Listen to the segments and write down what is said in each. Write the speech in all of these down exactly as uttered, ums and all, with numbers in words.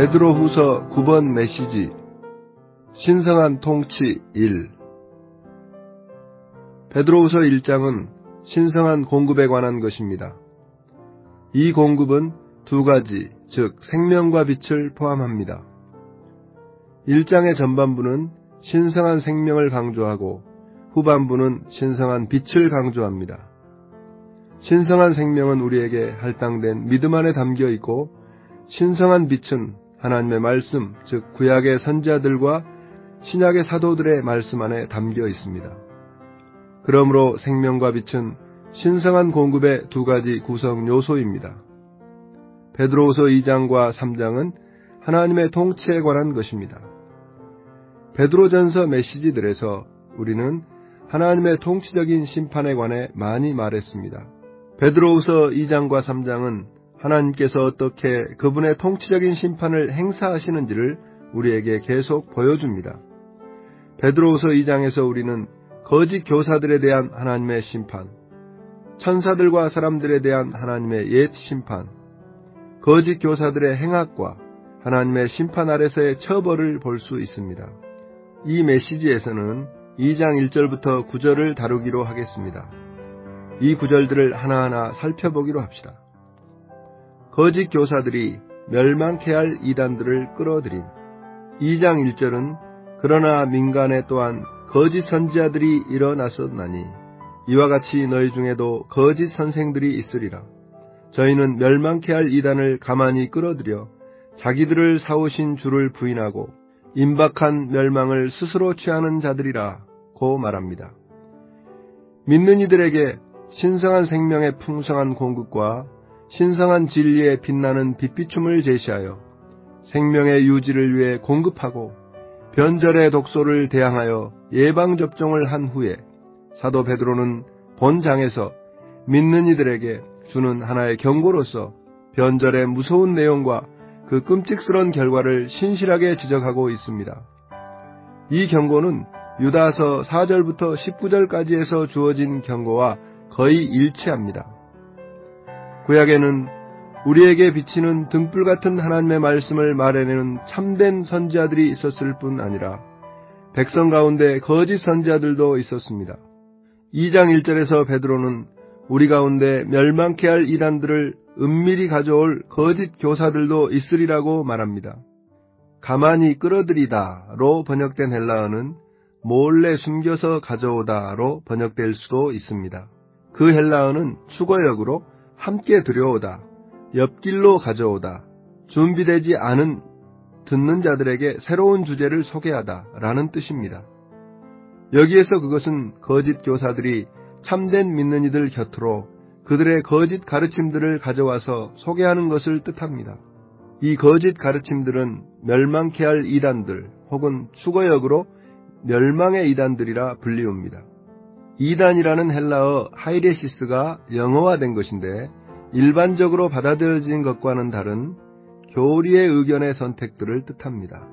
베드로후서 구 번 메시지 신성한 통치 일. 베드로후서 일 장은 신성한 공급에 관한 것입니다. 이 공급은 두 가지, 즉 생명과 빛을 포함합니다. 일 장의 전반부는 신성한 생명을 강조하고 후반부는 신성한 빛을 강조합니다. 신성한 생명은 우리에게 할당된 믿음 안에 담겨 있고, 신성한 빛은 하나님의 말씀, 즉 구약의 선지자들과 신약의 사도들의 말씀 안에 담겨 있습니다. 그러므로 생명과 빛은 신성한 공급의 두 가지 구성 요소입니다. 베드로후서 이 장과 삼 장은 하나님의 통치에 관한 것입니다. 베드로전서 메시지들에서 우리는 하나님의 통치적인 심판에 관해 많이 말했습니다. 베드로후서 이 장과 삼 장은 하나님께서 어떻게 그분의 통치적인 심판을 행사하시는지를 우리에게 계속 보여줍니다. 베드로후서 이 장에서 우리는 거짓 교사들에 대한 하나님의 심판, 천사들과 사람들에 대한 하나님의 옛 심판, 거짓 교사들의 행악과 하나님의 심판 아래서의 처벌을 볼 수 있습니다. 이 메시지에서는 이 장 일 절부터 구 절을 다루기로 하겠습니다. 이 구절들을 하나하나 살펴보기로 합시다. 거짓 교사들이 멸망케 할 이단들을 끌어들임. 이 장 일 절은 그러나 민간에 또한 거짓 선지자들이 일어났었나니 이와 같이 너희 중에도 거짓 선생들이 있으리라. 저희는 멸망케 할 이단을 가만히 끌어들여 자기들을 사오신 주를 부인하고 임박한 멸망을 스스로 취하는 자들이라고 말합니다. 믿는 이들에게 신성한 생명의 풍성한 공급과 신성한 진리의 빛나는 빛비춤을 제시하여 생명의 유지를 위해 공급하고 변절의 독소를 대항하여 예방접종을 한 후에 사도 베드로는 본장에서 믿는 이들에게 주는 하나의 경고로서 변절의 무서운 내용과 그 끔찍스러운 결과를 신실하게 지적하고 있습니다. 이 경고는 유다서 사 절부터 십구 절까지에서 주어진 경고와 거의 일치합니다. 구약에는 우리에게 비치는 등불 같은 하나님의 말씀을 말해내는 참된 선지자들이 있었을 뿐 아니라 백성 가운데 거짓 선지자들도 있었습니다. 이 장 일 절에서 베드로는 우리 가운데 멸망케 할 이단들을 은밀히 가져올 거짓 교사들도 있으리라고 말합니다. 가만히 끌어들이다로 번역된 헬라어는 몰래 숨겨서 가져오다로 번역될 수도 있습니다. 그 헬라어는 추거역으로 함께 들여오다, 옆길로 가져오다, 준비되지 않은 듣는 자들에게 새로운 주제를 소개하다 라는 뜻입니다. 여기에서 그것은 거짓 교사들이 참된 믿는 이들 곁으로 그들의 거짓 가르침들을 가져와서 소개하는 것을 뜻합니다. 이 거짓 가르침들은 멸망케 할 이단들 혹은 추거역으로 멸망의 이단들이라 불리웁니다. 이단이라는 헬라어 하이레시스가 영어화된 것인데 일반적으로 받아들여진 것과는 다른 교리의 의견의 선택들을 뜻합니다.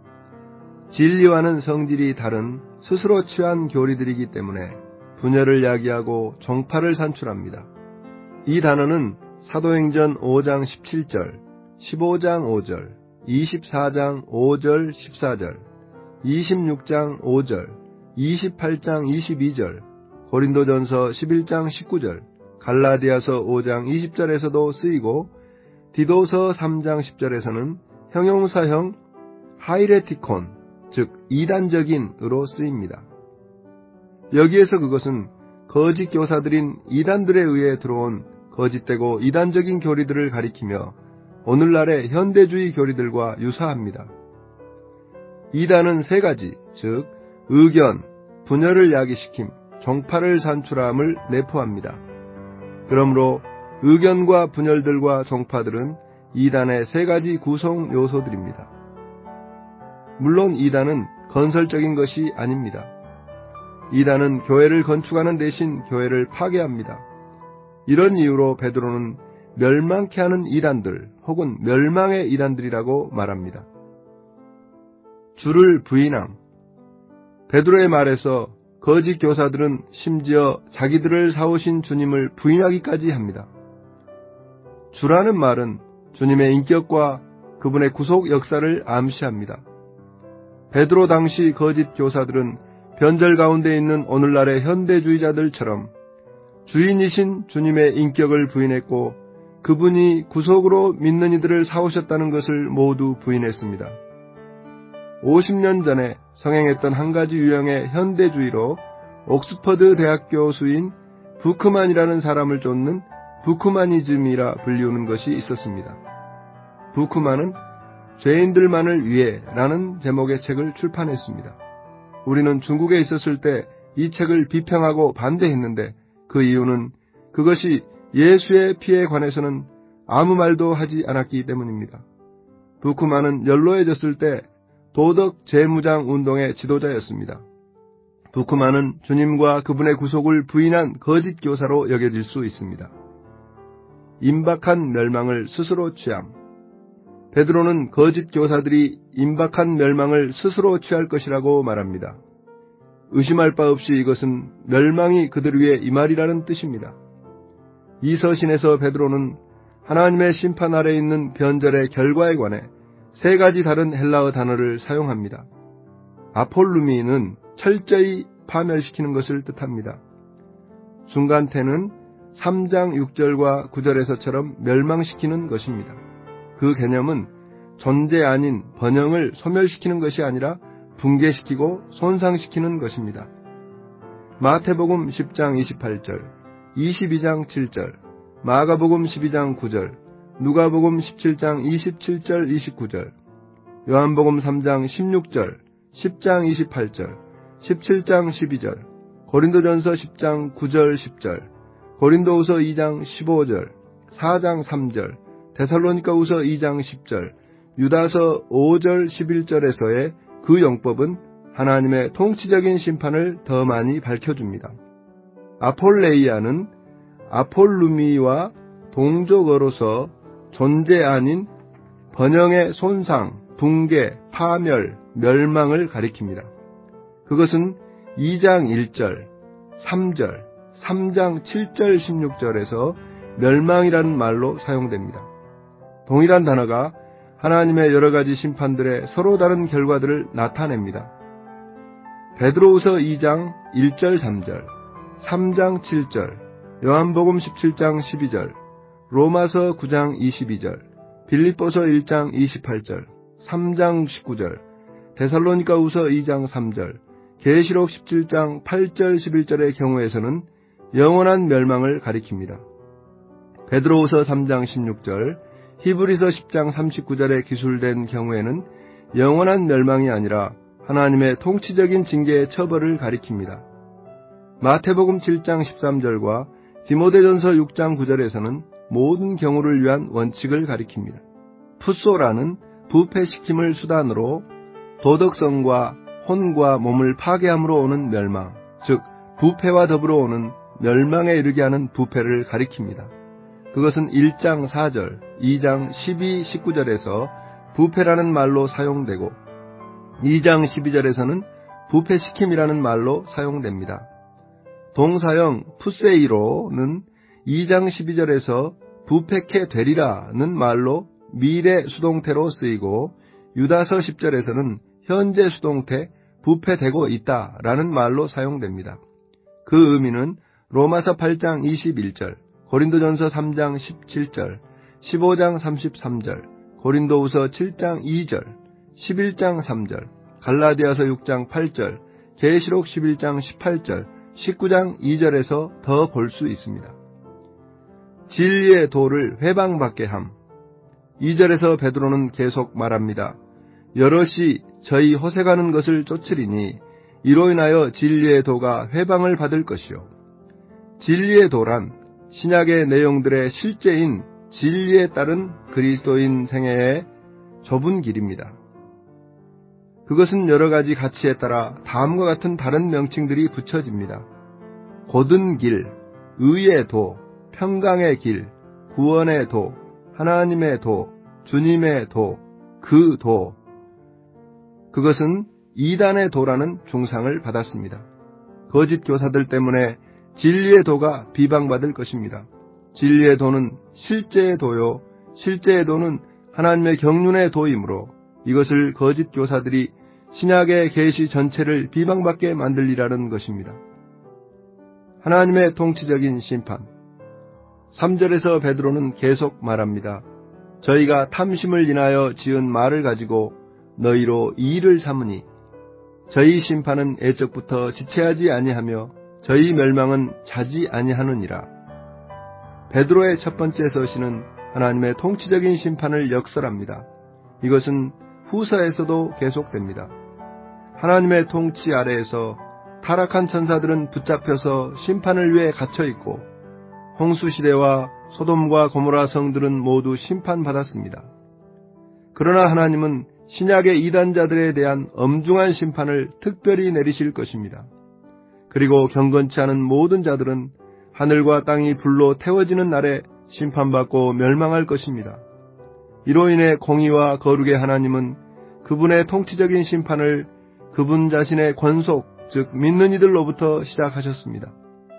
진리와는 성질이 다른 스스로 취한 교리들이기 때문에 분열을 야기하고 종파를 산출합니다. 이 단어는 사도행전 오 장 십칠 절, 십오 장 오 절, 이십사 장 오 절 십사 절, 이십육 장 오 절, 이십팔 장 이십이 절, 고린도전서 십일 장 십구 절, 갈라디아서 오 장 이십 절에서도 쓰이고 디도서 삼 장 십 절에서는 형용사형 하이레티콘, 즉 이단적인으로 쓰입니다. 여기에서 그것은 거짓 교사들인 이단들에 의해 들어온 거짓되고 이단적인 교리들을 가리키며 오늘날의 현대주의 교리들과 유사합니다. 이단은 세 가지, 즉 의견, 분열을 야기시킴, 종파를 산출함을 내포합니다. 그러므로 의견과 분열들과 종파들은 이단의 세 가지 구성 요소들입니다. 물론 이단은 건설적인 것이 아닙니다. 이단은 교회를 건축하는 대신 교회를 파괴합니다. 이런 이유로 베드로는 멸망케 하는 이단들 혹은 멸망의 이단들이라고 말합니다. 주를 부인함. 베드로의 말에서 거짓 교사들은 심지어 자기들을 사오신 주님을 부인하기까지 합니다. 주라는 말은 주님의 인격과 그분의 구속 역사를 암시합니다. 베드로 당시 거짓 교사들은 변절 가운데 있는 오늘날의 현대주의자들처럼 주인이신 주님의 인격을 부인했고 그분이 구속으로 믿는 이들을 사오셨다는 것을 모두 부인했습니다. 오십 년 전에 성행했던 한 가지 유형의 현대주의로 옥스퍼드 대학 교수인 부크만이라는 사람을 쫓는 부크마니즘이라 불리우는 것이 있었습니다. 부크만은 죄인들만을 위해 라는 제목의 책을 출판했습니다. 우리는 중국에 있었을 때 이 책을 비평하고 반대했는데 그 이유는 그것이 예수의 피에 관해서는 아무 말도 하지 않았기 때문입니다. 부크만은 연로해졌을 때 도덕 재무장 운동의 지도자였습니다. 부크만은 주님과 그분의 구속을 부인한 거짓 교사로 여겨질 수 있습니다. 임박한 멸망을 스스로 취함. 베드로는 거짓 교사들이 임박한 멸망을 스스로 취할 것이라고 말합니다. 의심할 바 없이 이것은 멸망이 그들 위에 임하리라는 뜻입니다. 이 서신에서 베드로는 하나님의 심판 아래 있는 변절의 결과에 관해 세 가지 다른 헬라어 단어를 사용합니다. 아폴루미는 철저히 파멸시키는 것을 뜻합니다. 중간태는 삼 장 육 절과 구 절에서처럼 멸망시키는 것입니다. 그 개념은 존재 아닌 번영을 소멸시키는 것이 아니라 붕괴시키고 손상시키는 것입니다. 마태복음 십 장 이십팔 절, 이십이 장 칠 절, 마가복음 십이 장 구 절, 누가복음 십칠 장 이십칠 절 이십구 절, 요한복음 삼 장 십육 절, 십 장 이십팔 절, 십칠 장 십이 절, 고린도전서 십 장 구 절 십 절, 고린도후서 이 장 십오 절, 사 장 삼 절, 데살로니가후서 이 장 십 절, 유다서 오 절 십일 절에서의 그 용법은 하나님의 통치적인 심판을 더 많이 밝혀줍니다. 아폴레이아는 아폴루미와 동족어로서 존재 아닌 번영의 손상, 붕괴, 파멸, 멸망을 가리킵니다. 그것은 이 장 일 절, 삼 절, 삼 장 칠 절 십육 절에서 멸망이라는 말로 사용됩니다. 동일한 단어가 하나님의 여러 가지 심판들의 서로 다른 결과들을 나타냅니다. 베드로후서 이 장 일 절 삼 절, 삼 장 칠 절, 요한복음 십칠 장 십이 절, 로마서 구 장 이십이 절, 빌립보서 일 장 이십팔 절, 삼 장 십구 절, 데살로니가후서 이 장 삼 절, 계시록 십칠 장 팔 절 십일 절의 경우에서는 영원한 멸망을 가리킵니다. 베드로후서 삼 장 십육 절, 히브리서 십 장 삼십구 절에 기술된 경우에는 영원한 멸망이 아니라 하나님의 통치적인 징계의 처벌을 가리킵니다. 마태복음 칠 장 십삼 절과 디모데전서 육 장 구 절에서는 모든 경우를 위한 원칙을 가리킵니다. 푸소라는 부패시킴을 수단으로 도덕성과 혼과 몸을 파괴함으로 오는 멸망, 즉 부패와 더불어 오는 멸망에 이르게 하는 부패를 가리킵니다. 그것은 일 장 사 절, 이 장 십이, 십구 절에서 부패라는 말로 사용되고 이 장 십이 절에서는 부패시킴이라는 말로 사용됩니다. 동사형 푸세이로는 이 장 십이 절에서 부패케 되리라는 말로 미래 수동태로 쓰이고 유다서 십 절에서는 현재 수동태 부패되고 있다라는 말로 사용됩니다. 그 의미는 로마서 팔 장 이십일 절, 고린도전서 삼 장 십칠 절, 십오 장 삼십삼 절, 고린도후서 칠 장 이 절, 십일 장 삼 절, 갈라디아서 육 장 팔 절, 계시록 십일 장 십팔 절, 십구 장 이 절에서 더 볼 수 있습니다. 진리의 도를 회방받게 함. 이 절에서 베드로는 계속 말합니다. 여럿이 저희 호색하는 것을 쫓으리니 이로 인하여 진리의 도가 회방을 받을 것이요. 진리의 도란 신약의 내용들의 실제인 진리에 따른 그리스도인 생애의 좁은 길입니다. 그것은 여러 가지 가치에 따라 다음과 같은 다른 명칭들이 붙여집니다. 곧은 길, 의의 도, 평강의 길, 구원의 도, 하나님의 도, 주님의 도, 그 도. 그것은 이단의 도라는 중상을 받았습니다. 거짓 교사들 때문에 진리의 도가 비방받을 것입니다. 진리의 도는 실제의 도요, 실제의 도는 하나님의 경륜의 도임으로 이것을 거짓 교사들이 신약의 계시 전체를 비방받게 만들리라는 것입니다. 하나님의 통치적인 심판. 삼 절에서 베드로는 계속 말합니다. 저희가 탐심을 인하여 지은 말을 가지고 너희로 이의를 삼으니 저희 심판은 애적부터 지체하지 아니하며 저희 멸망은 자지 아니하느니라. 베드로의 첫 번째 서신은 하나님의 통치적인 심판을 역설합니다. 이것은 후서에서도 계속됩니다. 하나님의 통치 아래에서 타락한 천사들은 붙잡혀서 심판을 위해 갇혀있고 홍수시대와 소돔과 고모라 성들은 모두 심판받았습니다. 그러나 하나님은 신약의 이단자들에 대한 엄중한 심판을 특별히 내리실 것입니다. 그리고 경건치 않은 모든 자들은 하늘과 땅이 불로 태워지는 날에 심판받고 멸망할 것입니다. 이로 인해 공의와 거룩의 하나님은 그분의 통치적인 심판을 그분 자신의 권속, 즉 믿는 이들로부터 시작하셨습니다.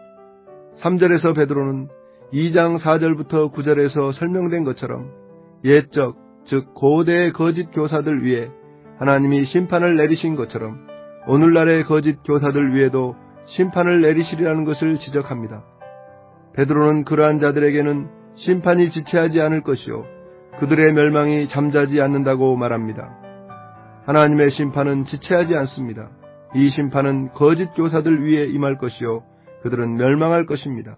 삼 절에서 베드로는 이 장 사 절부터 구 절에서 설명된 것처럼 옛적, 즉 고대의 거짓 교사들 위에 하나님이 심판을 내리신 것처럼 오늘날의 거짓 교사들 위에도 심판을 내리시리라는 것을 지적합니다. 베드로는 그러한 자들에게는 심판이 지체하지 않을 것이요 그들의 멸망이 잠자지 않는다고 말합니다. 하나님의 심판은 지체하지 않습니다. 이 심판은 거짓 교사들 위에 임할 것이요 그들은 멸망할 것입니다.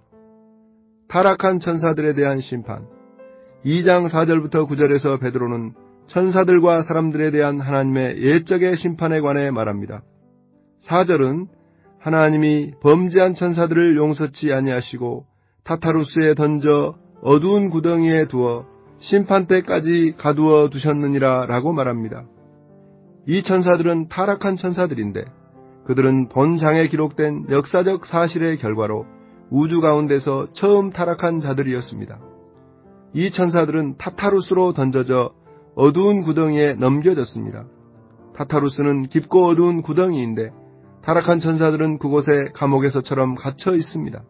타락한 천사들에 대한 심판. 이 장 사 절부터 구 절에서 베드로는 천사들과 사람들에 대한 하나님의 예적의 심판에 관해 말합니다. 사 절은 하나님이 범죄한 천사들을 용서치 아니하시고 타타루스에 던져 어두운 구덩이에 두어 심판 때까지 가두어 두셨느니라 라고 말합니다. 이 천사들은 타락한 천사들인데 그들은 본장에 기록된 역사적 사실의 결과로 우주 가운데서 처음 타락한 자들이었습니다. 이 천사들은 타타루스로 던져져 어두운 구덩이에 넘겨졌습니다. 타타루스는 깊고 어두운 구덩이인데 타락한 천사들은 그곳에 감옥에서처럼 갇혀 있습니다.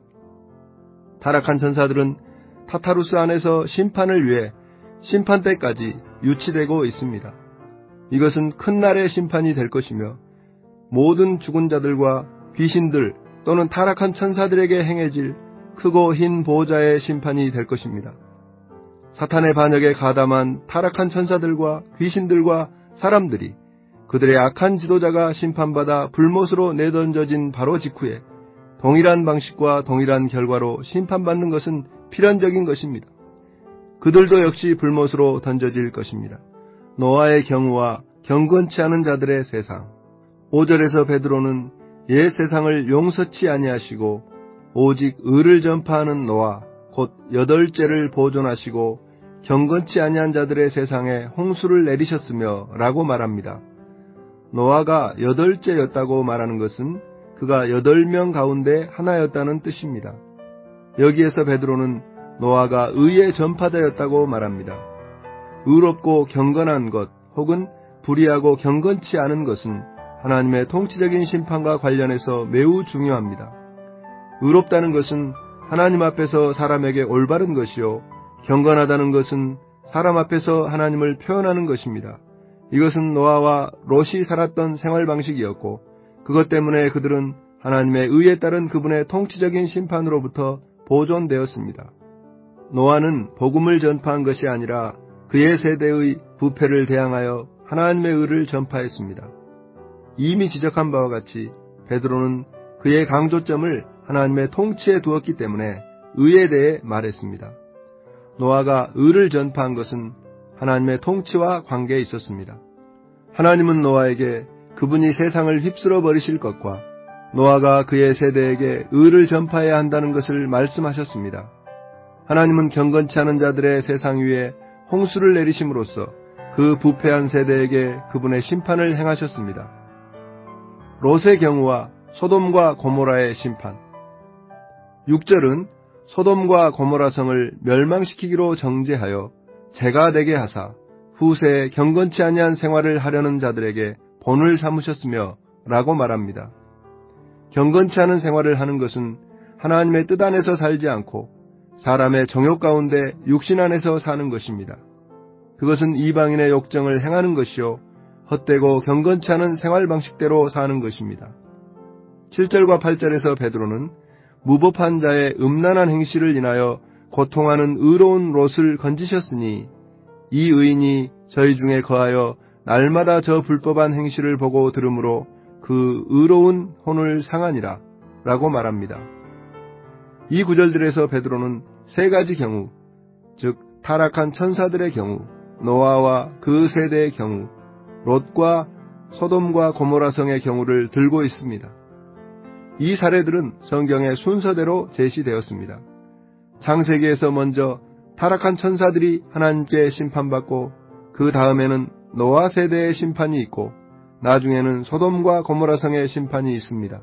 타락한 천사들은 타타루스 안에서 심판을 위해 심판 때까지 유치되고 있습니다. 이것은 큰 날의 심판이 될 것이며 모든 죽은 자들과 귀신들 또는 타락한 천사들에게 행해질 크고 흰 보호자의 심판이 될 것입니다. 사탄의 반역에 가담한 타락한 천사들과 귀신들과 사람들이 그들의 악한 지도자가 심판받아 불못으로 내던져진 바로 직후에 동일한 방식과 동일한 결과로 심판받는 것은 필연적인 것입니다. 그들도 역시 불못으로 던져질 것입니다. 노아의 경우와 경건치 않은 자들의 세상. 오 절에서 베드로는 옛 세상을 용서치 아니하시고 오직 의를 전파하는 노아 곧 여덟째를 보존하시고 경건치 아니한 자들의 세상에 홍수를 내리셨으며 라고 말합니다. 노아가 여덟째였다고 말하는 것은 그가 여덟 명 가운데 하나였다는 뜻입니다. 여기에서 베드로는 노아가 의의 전파자였다고 말합니다. 의롭고 경건한 것 혹은 불의하고 경건치 않은 것은 하나님의 통치적인 심판과 관련해서 매우 중요합니다. 의롭다는 것은 하나님 앞에서 사람에게 올바른 것이요 경건하다는 것은 사람 앞에서 하나님을 표현하는 것입니다. 이것은 노아와 롯이 살았던 생활 방식이었고 그것 때문에 그들은 하나님의 의에 따른 그분의 통치적인 심판으로부터 보존되었습니다. 노아는 복음을 전파한 것이 아니라 그의 세대의 부패를 대항하여 하나님의 의를 전파했습니다. 이미 지적한 바와 같이 베드로는 그의 강조점을 하나님의 통치에 두었기 때문에 의에 대해 말했습니다. 노아가 의를 전파한 것은 하나님의 통치와 관계에 있었습니다. 하나님은 노아에게 그분이 세상을 휩쓸어 버리실 것과 노아가 그의 세대에게 의를 전파해야 한다는 것을 말씀하셨습니다. 하나님은 경건치 않은 자들의 세상 위에 홍수를 내리심으로써 그 부패한 세대에게 그분의 심판을 행하셨습니다. 롯의 경우와 소돔과 고모라의 심판. 육 절은 소돔과 고모라 성을 멸망시키기로 정죄하여 재가 되게 하사 후세에 경건치 아니한 생활을 하려는 자들에게 본을 삼으셨으며 라고 말합니다. 경건치 않은 생활을 하는 것은 하나님의 뜻 안에서 살지 않고 사람의 정욕 가운데 육신 안에서 사는 것입니다. 그것은 이방인의 욕정을 행하는 것이요 헛되고 경건치 않은 생활 방식대로 사는 것입니다. 칠 절과 팔 절에서 베드로는 무법한 자의 음란한 행실을 인하여 고통하는 의로운 롯을 건지셨으니 이 의인이 저희 중에 거하여 날마다 저 불법한 행실을 보고 들으므로 그 의로운 혼을 상하니라 라고 말합니다. 이 구절들에서 베드로는 세 가지 경우, 즉 타락한 천사들의 경우, 노아와 그 세대의 경우, 롯과 소돔과 고모라 성의 경우를 들고 있습니다. 이 사례들은 성경의 순서대로 제시되었습니다. 창세기에서 먼저 타락한 천사들이 하나님께 심판받고 그 다음에는 노아 세대의 심판이 있고 나중에는 소돔과 고모라 성의 심판이 있습니다.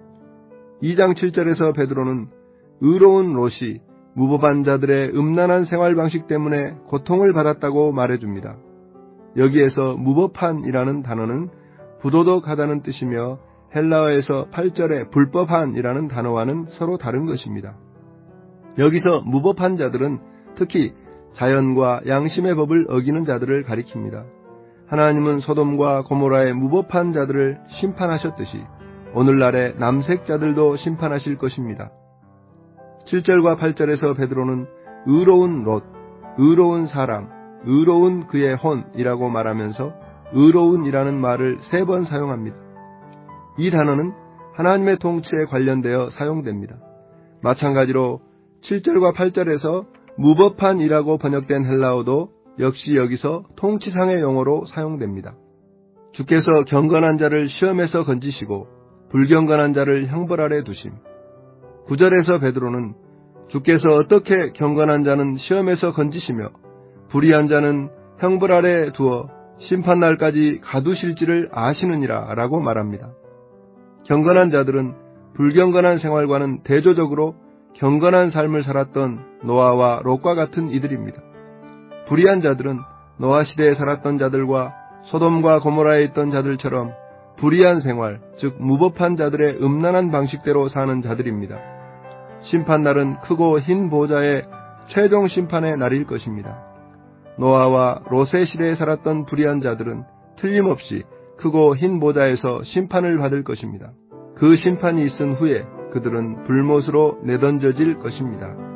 이 장 칠 절에서 베드로는 의로운 롯이 무법한 자들의 음란한 생활 방식 때문에 고통을 받았다고 말해줍니다. 여기에서 무법한이라는 단어는 부도덕하다는 뜻이며 헬라어에서 팔 절의 불법한이라는 단어와는 서로 다른 것입니다. 여기서 무법한 자들은 특히 자연과 양심의 법을 어기는 자들을 가리킵니다. 하나님은 소돔과 고모라의 무법한 자들을 심판하셨듯이 오늘날의 남색자들도 심판하실 것입니다. 칠 절과 팔 절에서 베드로는 의로운 롯, 의로운 사람, 의로운 그의 혼이라고 말하면서 의로운이라는 말을 세 번 사용합니다. 이 단어는 하나님의 통치에 관련되어 사용됩니다. 마찬가지로 칠 절과 팔 절에서 무법한이라고 번역된 헬라어도 역시 여기서 통치상의 용어로 사용됩니다. 주께서 경건한 자를 시험에서 건지시고 불경건한 자를 형벌 아래 두심. 구 절에서 베드로는 주께서 어떻게 경건한 자는 시험에서 건지시며 불의한 자는 형벌 아래 두어 심판날까지 가두실지를 아시느니라 라고 말합니다. 경건한 자들은 불경건한 생활과는 대조적으로 경건한 삶을 살았던 노아와 롯과 같은 이들입니다. 불의한 자들은 노아 시대에 살았던 자들과 소돔과 고모라에 있던 자들처럼 불의한 생활, 즉 무법한 자들의 음란한 방식대로 사는 자들입니다. 심판날은 크고 흰 보좌의 최종 심판의 날일 것입니다. 노아와 롯의 시대에 살았던 불의한 자들은 틀림없이 크고 흰 보좌에서 심판을 받을 것입니다. 그 심판이 있은 후에 그들은 불못으로 내던져질 것입니다.